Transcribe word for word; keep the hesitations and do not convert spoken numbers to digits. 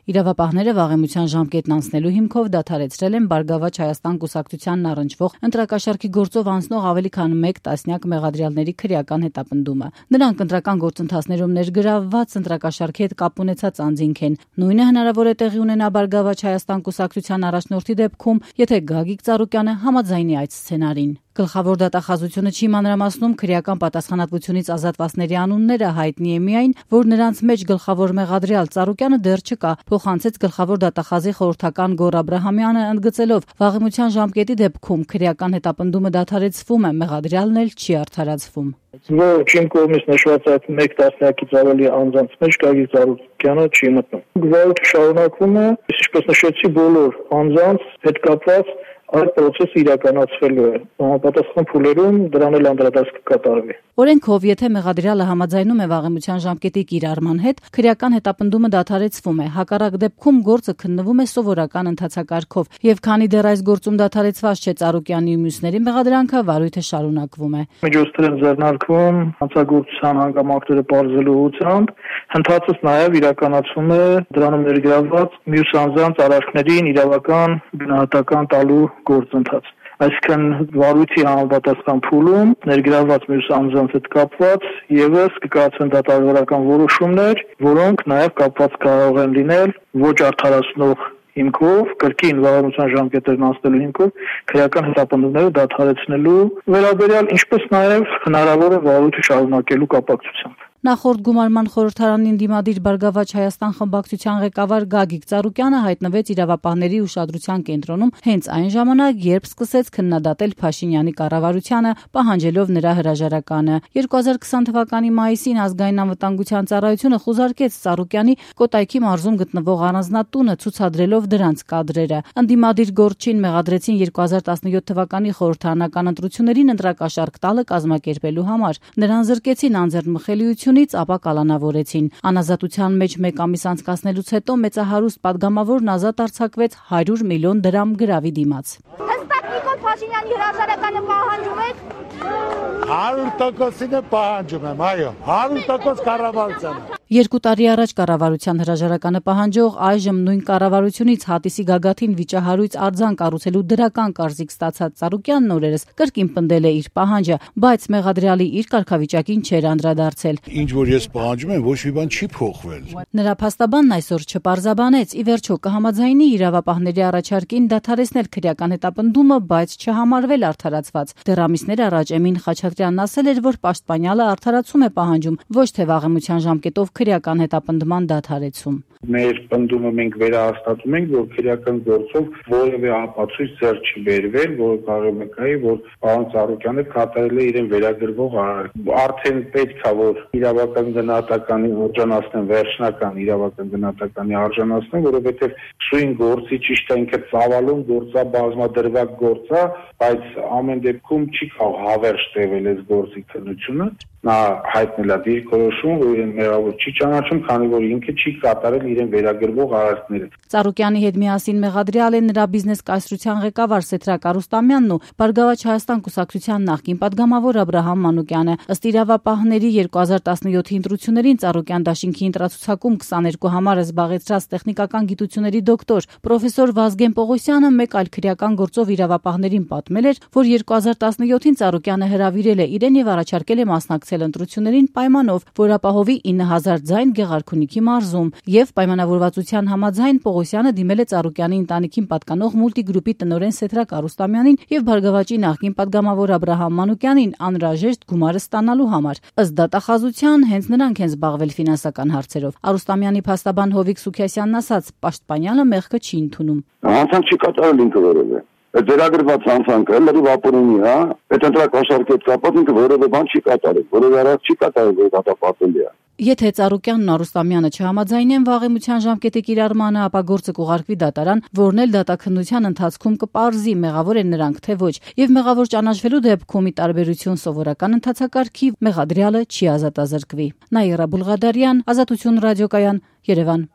Իրավապահները վաղեմության ժամկետն անցնելու հիմքով դադարեցրել են Բարգավաճ Հայաստան կուսակցությանն առնչվող ընտրակաշառքի գործով անցնող ավելի քան մեկ տասնյակ մեղադրյալների քրեական հետապնդումը։ Նրանք ընտրական գործընթացներում ներգրավված ընտրակաշառքի հետ կապ ունեցած անձինք են։ Նույնը հնարավոր է տեղի ունենա Բարգավաճ Հայաստան կուսակցության առաջնորդի դեպքում, եթե Գագիկ Ծառուկյանը համաձայնի այդ սցենարին։ Գլխավոր դատախազությունը չի մանրամասնում քրեական պատասխանատվությունից ազատվածների անունները, հայտնի է միայն, որ նրանց մեջ գլխավոր մեղադրյալ Ծառուկյանը դեռ չկա, փոխանցեց գլխավոր դատախազի խորհրդական Գոռ Աբրահամյանը, ընդգծելով, վաղեմության ժամկետի դեպքում քրեական հետապնդումը դադարեցվում է, մեղադրյալն էլ չի արդարացվում։ Ոչ, իմ կողմից նշված այդ մեկ տասնյակից ավելի անձանց մեջ Գագիկ Ծառուկյանը չի մտնում։ Գվարդը շարունակվում է, ինչպես նշեցի, բոլոր անձանց հետ կապված այդ process-ը իրականացվելու է։ Համապատասխան փուլերում դրան էլ անդրադարձ կկատարվի։ Օրենքով, եթե մեղադրյալը համաձայնում է վաղեմության ժամկետի կիրառման հետ, քրեական հետապնդումը դադարեցվում է, հակառակ դեպքում գործը քննվում է սովորական ընթացակարգով, եւ քանի դեռ այս գործում դադարեցված չէ Ծառուկյանի ու մյուսների մեղադրանքը, վարույթը շարունակվում է։ Միջոցներ են ձեռնարկվում հանցագործության հանգամանքները պարզելու ուղղությամբ, հնդածս նաեւ իրականացվում է դրանում ներգրավված մյուս անձանց արարքներին իրավական գնահատական տալու գործընթաց։ Այսինքն վարույթի համապատասխան փուլում ներգրավված մյուս անձանց հետ կապված եւս կկայացվեն դատավորական որոշումներ, որոնք նաեւ կապված կարող են լինել ոչ արդարացնող հիմքով, կրկին վաղեմության ժամկետներն անցնելու հիմքով քրեական հետապնդումները դադարեցնելու վերաբերյալ, ինչպես նաեւ հնարավոր է վարույթը շարունակելու կապակցությամբ։ Նախորդ գումարման խորհրդարանին դիմադիր Բարգավաճ Հայաստան խմբակցության ղեկավար Գագիկ Ծառուկյանը հայտնվեց իրավապահների ուշադրության կենտրոնում հենց այն ժամանակ, երբ սկսեց քննադատել Փաշինյանի կառավարությանը, պահանջելով նրա հրաժարականը։ երկու հազար քսան թվականի մայիսին Ազգային անվտանգության ծառայությունը խուզարկեց Ծառուկյանի Կոտայքի մարզում գտնվող առանձնատունը, ցուցադրելով դրանց կադրերը։ Ընդդիմադիր գործչին մեղադրեցին երկու հազար տասնյոթ թվականի խորհրդարանական ընտրություններին ընտրակաշառք տալը կազմակերպելու համար։ Նրան զրկեցին անձեռնմխելիություն, ապա կալանավորեցին։ Անազատության մեջ մեկ ամիս անցկացնելուց հետո մեծահարուստ պատգամավորն ազատ արձակվեց հարյուր միլիոն դրամ գրավի դիմաց։ Հստակ Նիկոլ Փաշինյանի հրաժարականը պահանջում եք։ հարյուր տոկոսին պահանջում եմ, այո, հարյուր տոկոս կառավարությանը։ Երկու տարի առաջ կառավարության հրաժարականը պահանջող այժմ նույն կառավարությունից հատիսի գագաթին վիճահարույց արձան կառուցելու դրական կարծիք ստացած Ծառուկյանն օրերս կրկին պնդել է իր պահանջը, բայց մեղադրյալի իր կարգավիճակին չէր անդրադարձել։ Ինչ որ ես պահանջում եմ, ոչ մի բան չի փոխվել։ Նրա փաստաբանն այսօր չպարզաբանեց, ի վերջո կհամաձայնի իրավապահների առաջարկին դադարեցնել քրեական հետապնդումը, բայց չհամարվել արդարացված։ Դեռ ամիսներ առաջ Էմին Խաչատրյանն ասել էր, որ պաշտպանյալը արդարացում է պահանջում, ոչ թե վաղեմության ժամկետով քրեական հետապնդման դադարեցում։ Մեր պնդումը մենք վերահաստատում ենք, որ քրեական գործով որևէ ապացույց ձեռ չի բերվել, որը կարող է կայի, որ պարոն Ծառուկյանը կատարել է իրեն վերագրվող արարք։ Արդեն պետք է որ իրավական գնահատականի արժանացնեն, վերջնական իրավական գնահատականի արժանացնեն, որովհետև սույն գործի ճիշտ է ինքը ծավալուն գործա, բազմադրված գործա, բայց ամեն դեպքում չի կարող հավերժ տևել այս գործի քննությունը։ Նա հայտնել է դիրքորոշում, որ իրեն մեղավոր չի ճանաչում, քանի որ ինքը չի կատարել իրեն վերագրվող արարքները։ Ծառուկյանի հետ միասին մեղադրյալ են նրա բիզնես կայսրության ղեկավար Սեթրակ Արուստամյանն ու Բարգավաճ Հայաստան կուսակցության նախկին պատգամավոր Աբրահամ Մանուկյանը։ Ըստ իրավապահների երկու հազար տասնյոթի ընտրություններին Ծառուկյան դաշինքի ընտրացուցակում քսաներկու համարը զբաղեցրած տեխնիկական գիտությունների դոկտոր պրոֆեսոր Վազգեն Պողոսյանը մեկ այլ քրեական գործով իրավապահներին պատմել էր, որ երկու հազար տասնյոթին Ծառուկյանը հրավիրել է իրեն եւ առաջարկել է մասնակցել ընտրություններին պայմանով, որ ապահովի ինը հազար ձայն Գեղարքունիքի մարզում, եւ պայմանավորվածության համաձայն Պողոսյանը դիմել է Ծառուկյանի ընտանիքին պատկանող մուլտիգրուպի տնօրեն Սեթրակ Արուստամյանին եւ Բարգավաճի նախկին պատգամավոր Աբրահամ Մանուկյանին անհրաժեշտ գումարը ստանալու համար։ Ըստ դատախազության հենց նրանք են զբաղվել ֆինանսական հարցերով։ Արուստամյանի փաստաբան Հովիկ Սուքիասյանն ասաց, պաշտպանյալը մեղքը չի ընդունում։ Հանցանք չի կատարել ինքը որևէ։ Այդ վերագրված հանցանքը լրիվ ապօրինի է, այդ ընտրակաշառքի հետ կապված ինքը որևէ բան չի կատարել, որևէ արարք չի կատարել, որ դատապարտելի է։ Եթե Ծառուկյանն ու Արուստամյանը չհամաձայնեն վաղեմության ժամկետի կիրառմանը, ապա գործը կուղարկվի դատարան, որն էլ դատաքննության ընթացքում կպարզի մեղավոր են նրանք թե ոչ, եւ մեղավոր ճանաչվելու դեպքում ի տարբերություն սովորական ընթացակարգի մեղադրյալը չի ազատազրկվի։ Նաիրա Բուլղադարյան, Ազատություն ռադիոկայան, Երևան։